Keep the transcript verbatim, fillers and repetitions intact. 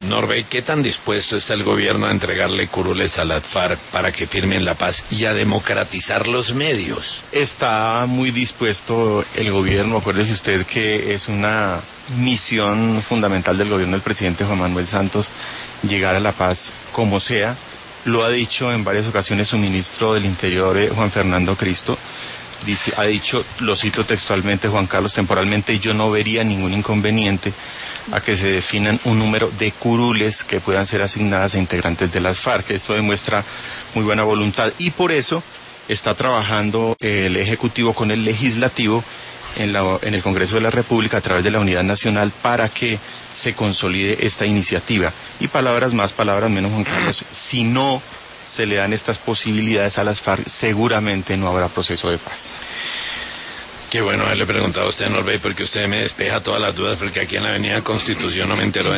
Norbey, ¿qué tan dispuesto está el gobierno a entregarle curules a las FARC para que firmen la paz y a democratizar los medios? Está muy dispuesto el gobierno. Acuérdese usted que es una misión fundamental del gobierno del presidente Juan Manuel Santos llegar a la paz como sea. Lo ha dicho en varias ocasiones su ministro del Interior, eh, Juan Fernando Cristo. Dice, ha dicho, lo cito textualmente, Juan Carlos, temporalmente yo no vería ningún inconveniente a que se definan un número de curules que puedan ser asignadas a integrantes de las FARC. Esto demuestra muy buena voluntad y por eso está trabajando el Ejecutivo con el Legislativo en, la, en el Congreso de la República a través de la Unidad Nacional para que se consolide esta iniciativa. Y palabras más, palabras menos, Juan Carlos, si no se le dan estas posibilidades a las FARC, seguramente no habrá proceso de paz. Qué bueno haberle preguntado a usted, Norbey, porque usted me despeja todas las dudas, porque aquí en la Avenida Constitución no me entero de